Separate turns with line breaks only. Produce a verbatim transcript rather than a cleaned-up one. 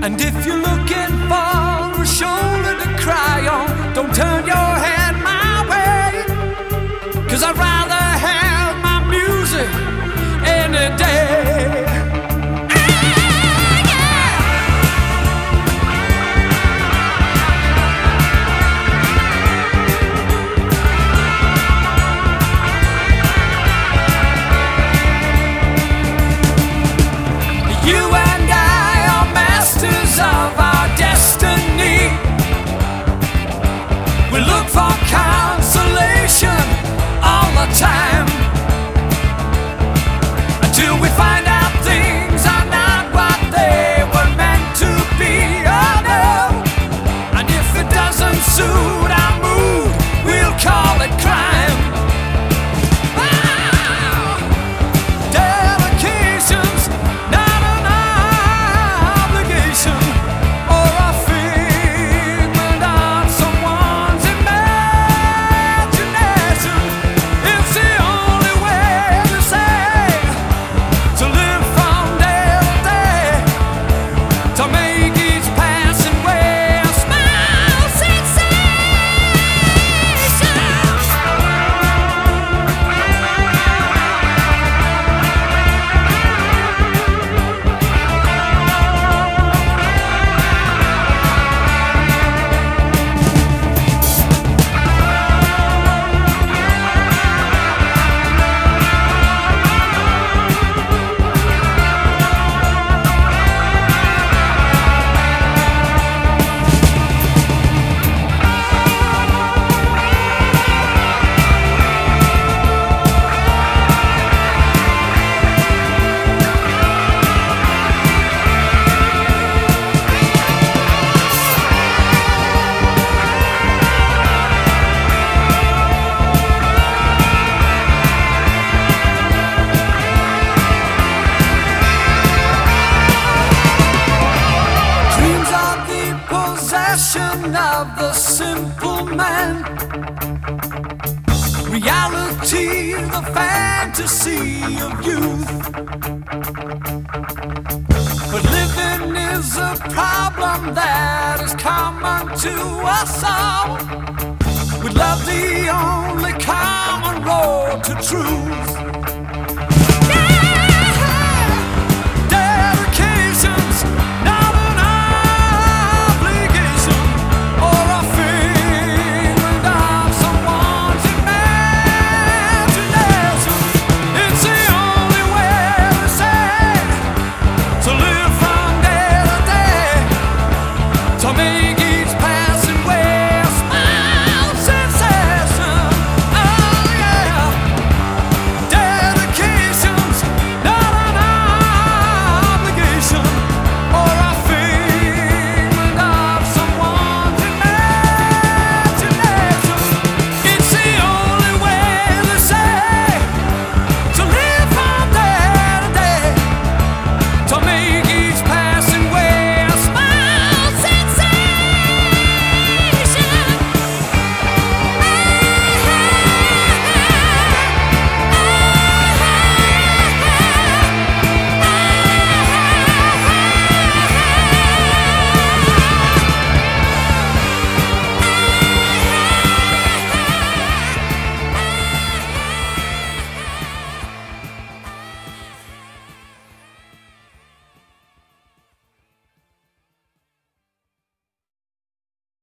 And if you're looking for a shoulder to cry on, don't turn your head my way, 'cause I'd rather have my music any day. You and I are masters of our destiny. We look for consolation all the time, until we find out things are not what they were meant to be. Oh no. And if it doesn't suit our mood, we'll call it crime. Wow. Dedication's not an obligation or a figment of someone's imagination. It's the only way to say, to live from day to day, to make each passing way a smile sensation. Dreams are the possession of the simple man. Reality, the fantasy of youth. But living is a problem that is common to us all. We love the only common road to truth.